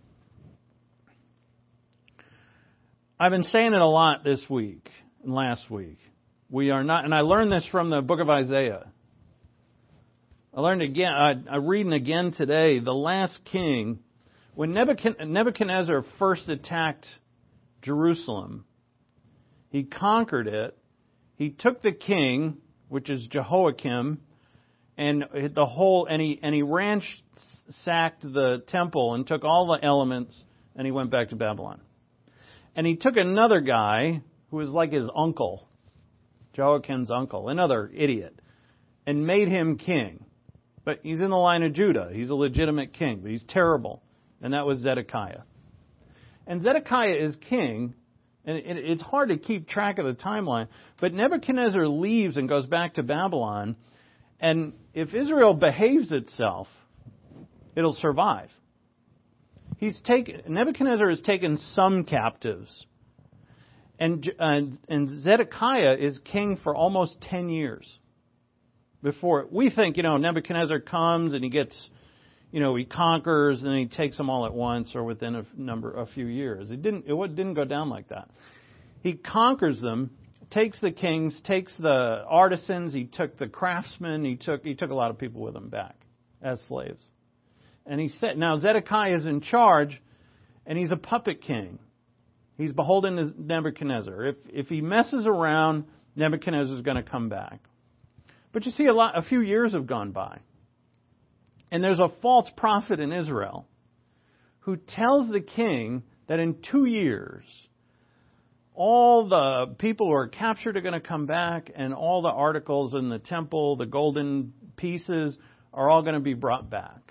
I've been saying it a lot this week and last week. We are not, and I learned this from the book of Isaiah. I learned again, I, I'm reading again today, the last king, when Nebuchadnezzar first attacked Jerusalem, he conquered it. He took the king, which is Jehoiakim, and the whole, and he and he ransacked the temple and took all the elements, and he went back to Babylon. And he took another guy who was like his uncle, Jehoiakim's uncle, another idiot, and made him king. But he's in the line of Judah. He's a legitimate king, but he's terrible. And that was Zedekiah. And Zedekiah is king, and it's hard to keep track of the timeline, but Nebuchadnezzar leaves and goes back to Babylon, and if Israel behaves itself, it'll survive. He's taken, Nebuchadnezzar has taken some captives, and, and, and Zedekiah is king for almost ten years. Before we think, you know, Nebuchadnezzar comes and he gets, you know, he conquers and then he takes them all at once or within a number, a few years. It didn't, it didn't go down like that. He conquers them, takes the kings, takes the artisans, he took the craftsmen, he took, he took a lot of people with him back as slaves. And he said, now Zedekiah is in charge and he's a puppet king. He's beholden to Nebuchadnezzar. If, if he messes around, Nebuchadnezzar is going to come back. But you see, a lot, a few years have gone by. And there's a false prophet in Israel who tells the king that in two years, all the people who are captured are going to come back, and all the articles in the temple, the golden pieces, are all going to be brought back.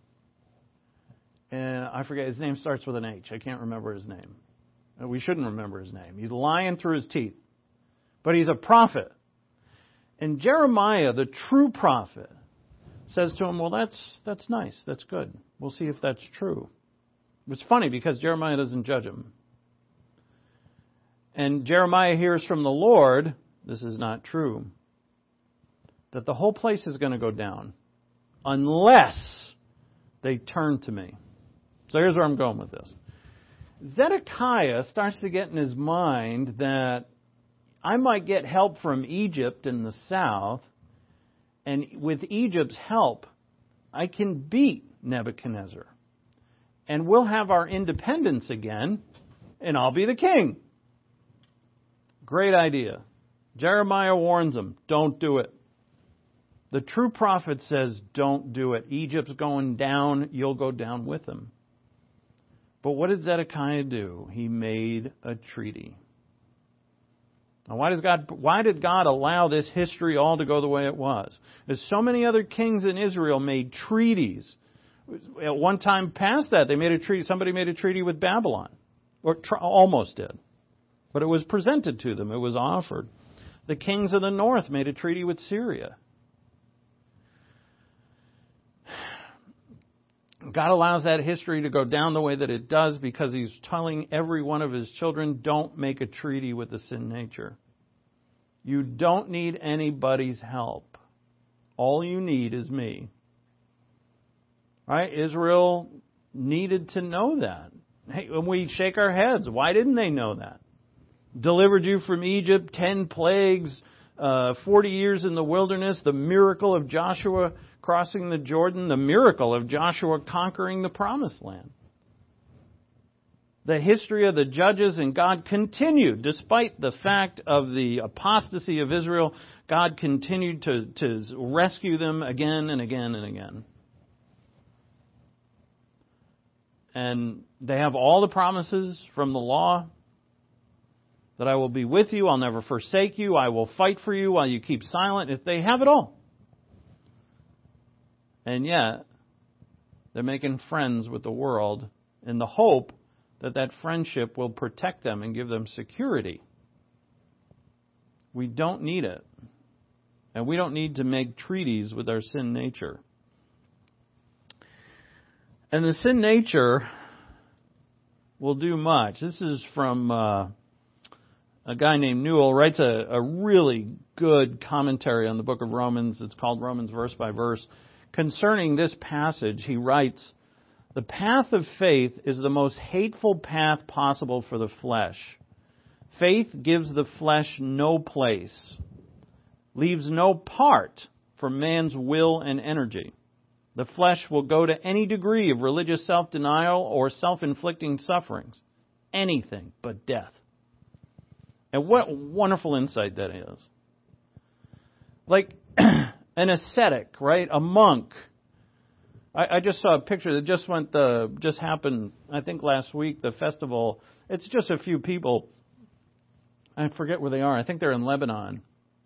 And I forget, his name starts with an H. I can't remember his name. We shouldn't remember his name. He's lying through his teeth. But he's a prophet. And Jeremiah, the true prophet, says to him, well, that's that's nice. That's good. We'll see if that's true. It's funny because Jeremiah doesn't judge him. And Jeremiah hears from the Lord, this is not true, that the whole place is going to go down unless they turn to me. So here's where I'm going with this. Zedekiah starts to get in his mind that I might get help from Egypt in the south, and with Egypt's help, I can beat Nebuchadnezzar. And we'll have our independence again, and I'll be the king. Great idea. Jeremiah warns him, don't do it. The true prophet says, don't do it. Egypt's going down, you'll go down with him. But what did Zedekiah do? He made a treaty. Now, why does God? Why did God allow this history all to go the way it was? There's so many other kings in Israel made treaties. At one time past that, they made a treaty. Somebody made a treaty with Babylon, or tr- almost did, but it was presented to them. It was offered. The kings of the north made a treaty with Syria. God allows that history to go down the way that it does because He's telling every one of His children, don't make a treaty with the sin nature. You don't need anybody's help. All you need is me. Right? Israel needed to know that. Hey, when we shake our heads, why didn't they know that? Delivered you from Egypt, ten plagues, uh, forty years in the wilderness, the miracle of Joshua crossing the Jordan, the miracle of Joshua conquering the promised land. The history of the judges and God continued, despite the fact of the apostasy of Israel, God continued to, to rescue them again and again and again. And they have all the promises from the law that I will be with you, I'll never forsake you, I will fight for you while you keep silent. If they have it all. And yet, they're making friends with the world in the hope that that friendship will protect them and give them security. We don't need it. And we don't need to make treaties with our sin nature. And the sin nature will do much. This is from uh, a guy named Newell, writes a, a really good commentary on the book of Romans. It's called Romans Verse by Verse. Concerning this passage, he writes, the path of faith is the most hateful path possible for the flesh. Faith gives the flesh no place, leaves no part for man's will and energy. The flesh will go to any degree of religious self-denial or self-inflicting sufferings. Anything but death. And what wonderful insight that is. Like an ascetic, right? A monk. I, I just saw a picture that just went the just happened, I think last week, the festival. It's just a few people. I forget where they are. I think they're in Lebanon.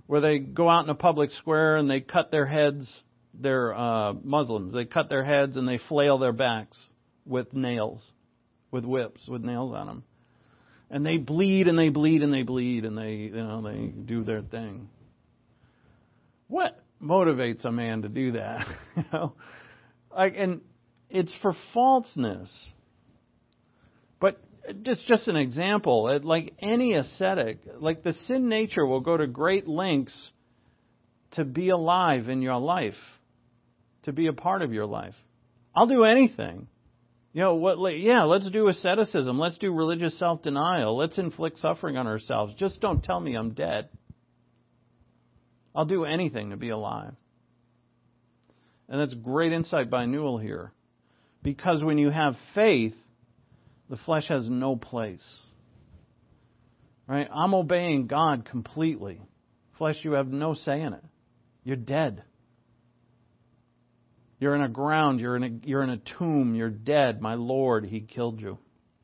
where they go out in a public square and they cut their heads. They're uh, Muslims. They cut their heads and they flail their backs with nails, with whips, with nails on them. And they bleed and they bleed and they bleed and they, you know, they do their thing. What motivates a man to do that? you know, like, and it's for falseness. But just just an example, like any ascetic, like the sin nature will go to great lengths to be alive in your life, to be a part of your life. I'll do anything. You know what? Yeah, let's do asceticism. Let's do religious self-denial. Let's inflict suffering on ourselves. Just don't tell me I'm dead. I'll do anything to be alive. And that's great insight by Newell here. Because when you have faith, the flesh has no place. Right? I'm obeying God completely. Flesh, you have no say in it. You're dead. You're in a ground. You're in a, you're in a tomb. You're dead. My Lord, He killed you.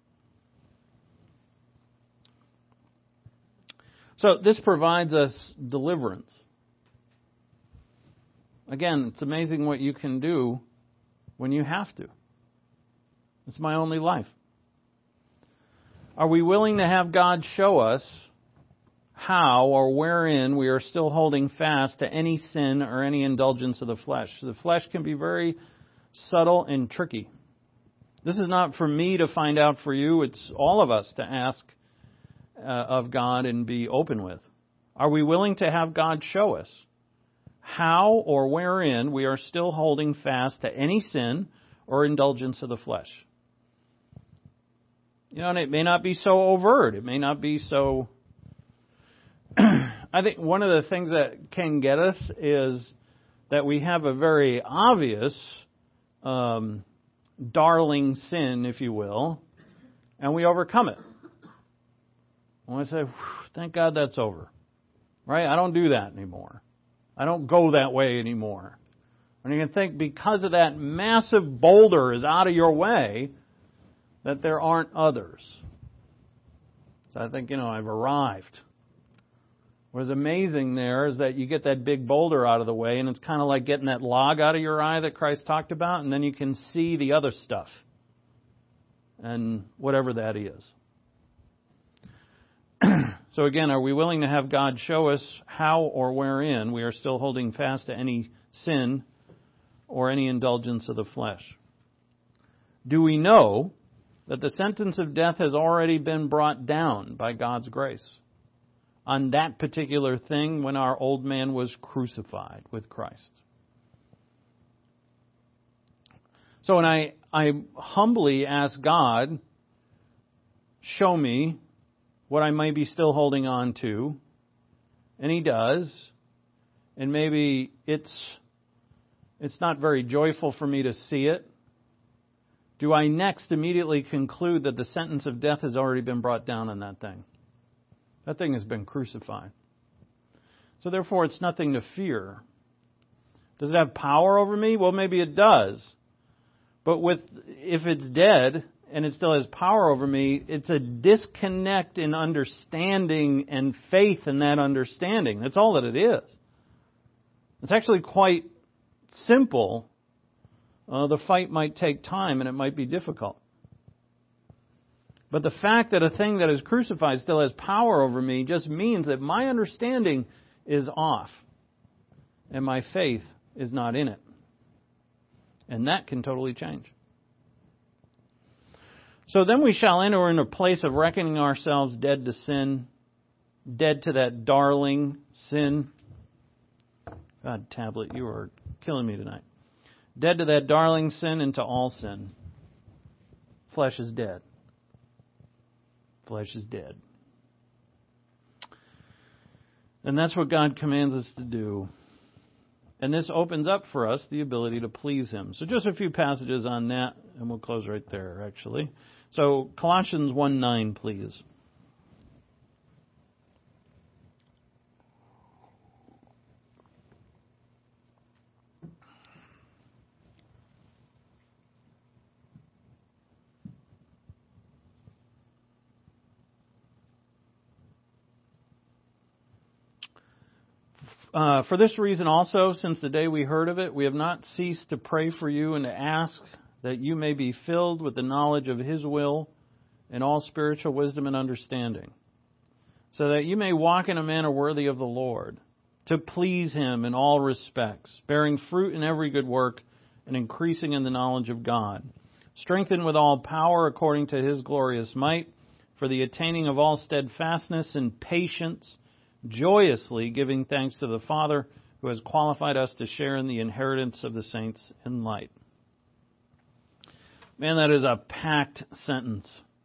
So this provides us deliverance. Again, it's amazing what you can do when you have to. It's my only life. Are we willing to have God show us how or wherein we are still holding fast to any sin or any indulgence of the flesh? The flesh can be very subtle and tricky. This is not for me to find out for you. It's all of us to ask uh, of God and be open with. Are we willing to have God show us how or wherein we are still holding fast to any sin or indulgence of the flesh? You know, and it may not be so overt. It may not be so... I think one of the things that can get us is that we have a very obvious um, darling sin, if you will, and we overcome it. And we say, thank God that's over. Right? I don't do that anymore. I don't go that way anymore. And you can think because of that massive boulder is out of your way, that there aren't others. So I think, you know, I've arrived. What's amazing there is that you get that big boulder out of the way, and it's kind of like getting that log out of your eye that Christ talked about, and then you can see the other stuff. And whatever that is. So again, are we willing to have God show us how or wherein we are still holding fast to any sin or any indulgence of the flesh? Do we know that the sentence of death has already been brought down by God's grace on that particular thing when our old man was crucified with Christ? So when I, I humbly ask God, show me what I might be still holding on to, and He does, and maybe it's it's not very joyful for me to see it, do I next immediately conclude that the sentence of death has already been brought down on that thing? That thing has been crucified. So therefore, it's nothing to fear. Does it have power over me? Well, maybe it does. But with if it's dead and it still has power over me, it's a disconnect in understanding and faith in that understanding. That's all that it is. It's actually quite simple. Uh, the fight might take time and it might be difficult. But the fact that a thing that is crucified still has power over me just means that my understanding is off and my faith is not in it. And that can totally change. So then we shall enter in a place of reckoning ourselves dead to sin, dead to that darling sin. God, tablet, you are killing me tonight. Dead to that darling sin and to all sin. Flesh is dead. Flesh is dead. And that's what God commands us to do. And this opens up for us the ability to please Him. So just a few passages on that, and we'll close right there, actually. So Colossians one nine, please. Uh, for this reason also, since the day we heard of it, we have not ceased to pray for you and to ask that you may be filled with the knowledge of His will and all spiritual wisdom and understanding, so that you may walk in a manner worthy of the Lord, to please Him in all respects, bearing fruit in every good work and increasing in the knowledge of God, strengthened with all power according to His glorious might, for the attaining of all steadfastness and patience, joyously giving thanks to the Father who has qualified us to share in the inheritance of the saints in light. Man, that is a packed sentence.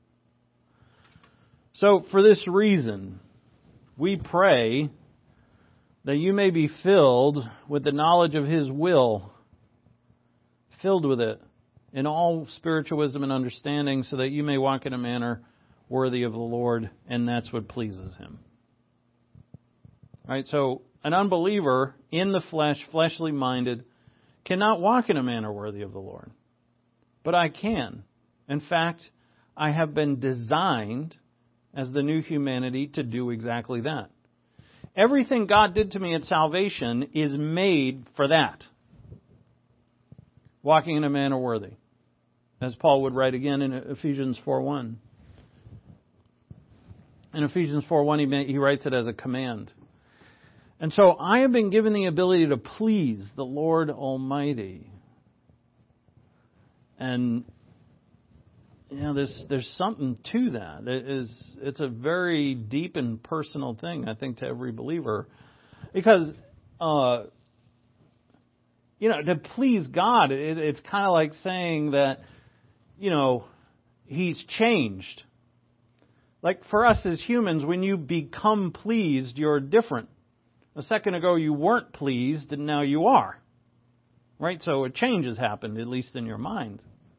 So, for this reason, we pray that you may be filled with the knowledge of His will, filled with it in all spiritual wisdom and understanding, so that you may walk in a manner worthy of the Lord, and that's what pleases Him. Right, so an unbeliever in the flesh, fleshly minded, cannot walk in a manner worthy of the Lord. But I can. In fact, I have been designed as the new humanity to do exactly that. Everything God did to me at salvation is made for that. Walking in a manner worthy. As Paul would write again in Ephesians four one. In Ephesians four one, he, he writes it as a command. And so I have been given the ability to please the Lord Almighty. And, you know, there's, there's something to that. It is, it's a very deep and personal thing, I think, to every believer. Because, uh, you know, to please God, it, it's kind of like saying that, you know, He's changed. Like for us as humans, when you become pleased, you're different. A second ago you weren't pleased, and now you are. Right? So a change has happened, at least in your mind.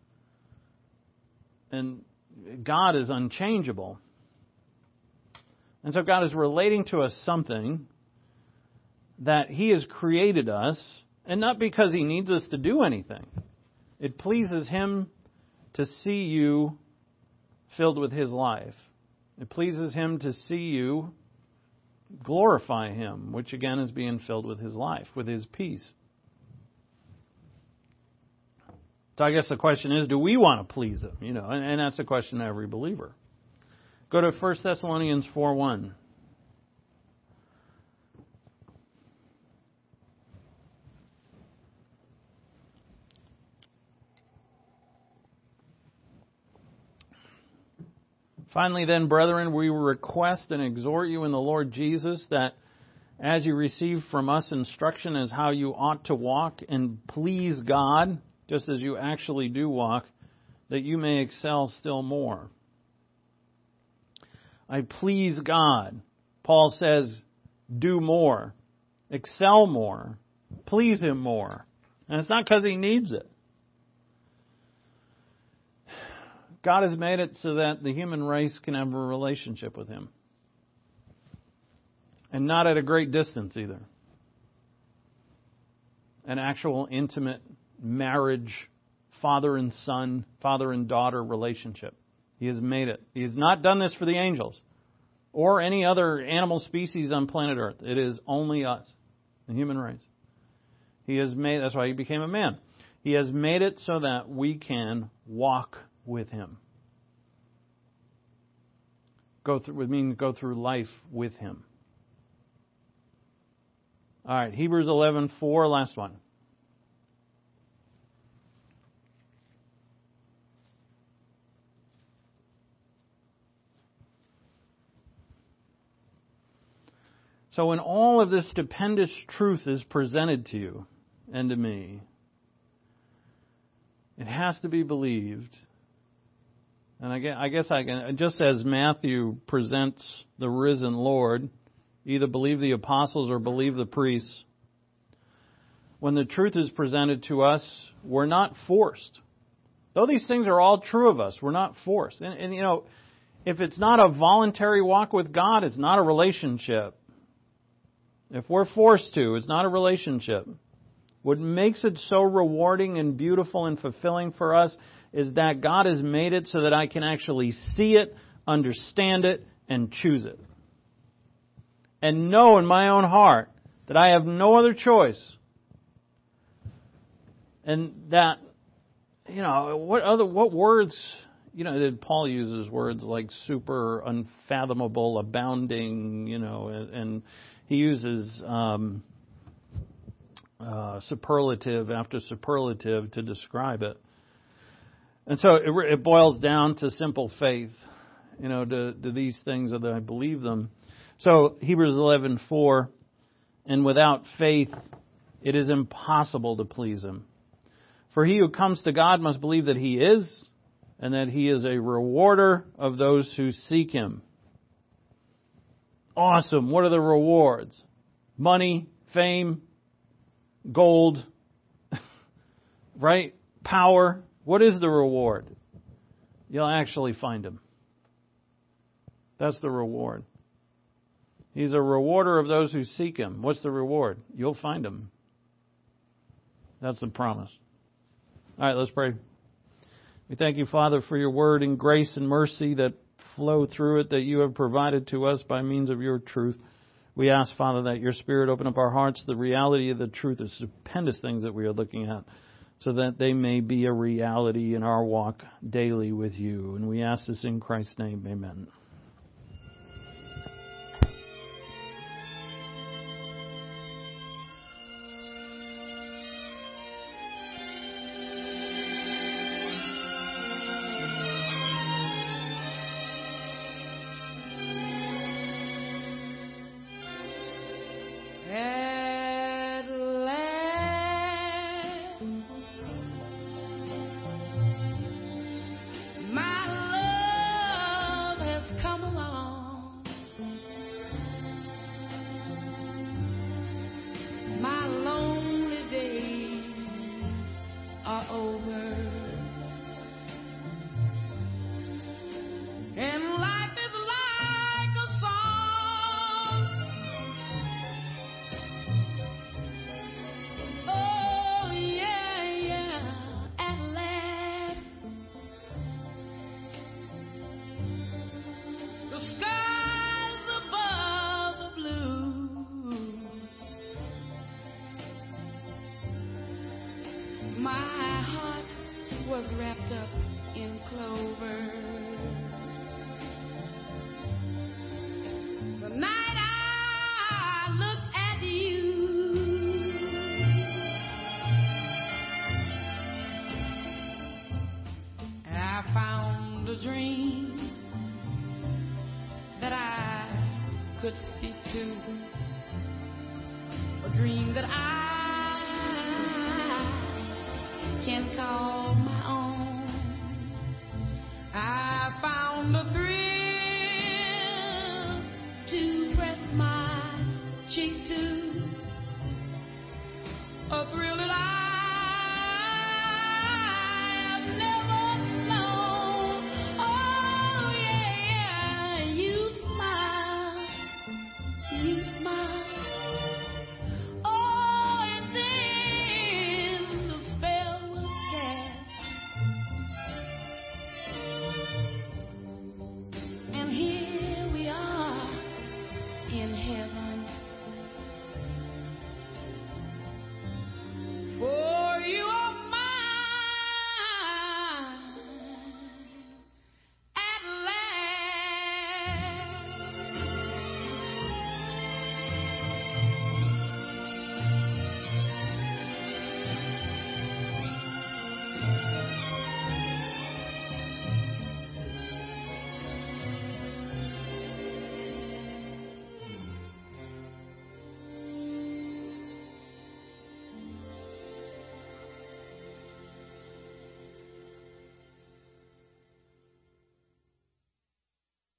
And God is unchangeable. And so God is relating to us something that He has created us, and not because He needs us to do anything. It pleases Him to see you filled with His life. It pleases Him to see you glorify Him, which again is being filled with His life, with His peace. So I guess the question is, do we want to please Him? You know, and, and that's the question of every believer. Go to First Thessalonians four one. Finally then, brethren, we request and exhort you in the Lord Jesus that as you receive from us instruction as how you ought to walk and please God, just as you actually do walk, that you may excel still more. I please God. Paul says, do more, excel more, please Him more. And it's not because He needs it. God has made it so that the human race can have a relationship with Him. And not at a great distance either. An actual intimate marriage, father and son, father and daughter relationship. He has made it. He has not done this for the angels or any other animal species on planet Earth. It is only us, the human race. He has made, that's why He became a man. He has made it so that we can walk with Him. Go through would mean go through life with Him. All right, Hebrews eleven four, last one. So when all of this stupendous truth is presented to you and to me, it has to be believed. And I guess, I guess I can, just as Matthew presents the risen Lord, either believe the apostles or believe the priests. When the truth is presented to us, we're not forced. Though these things are all true of us, we're not forced. And, and you know, if it's not a voluntary walk with God, it's not a relationship. If we're forced to, it's not a relationship. What makes it so rewarding and beautiful and fulfilling for us is that God has made it so that I can actually see it, understand it, and choose it. And know in my own heart that I have no other choice. And that, you know, what other, what words, you know, that Paul uses words like super, unfathomable, abounding, you know, and, and he uses um, uh, superlative after superlative to describe it. And so it, it boils down to simple faith, you know, to, to these things that I believe them. So Hebrews eleven four, and without faith it is impossible to please Him. For he who comes to God must believe that He is, and that He is a rewarder of those who seek Him. Awesome. What are the rewards? Money, fame, gold, right? Power. What is the reward? You'll actually find Him. That's the reward. He's a rewarder of those who seek Him. What's the reward? You'll find Him. That's the promise. All right, let's pray. We thank you, Father, for your word and grace and mercy that flow through it, that you have provided to us by means of your truth. We ask, Father, that your Spirit open up our hearts to the reality of the truth, the stupendous things that we are looking at, so that they may be a reality in our walk daily with you. And we ask this in Christ's name. Amen. A thrill that I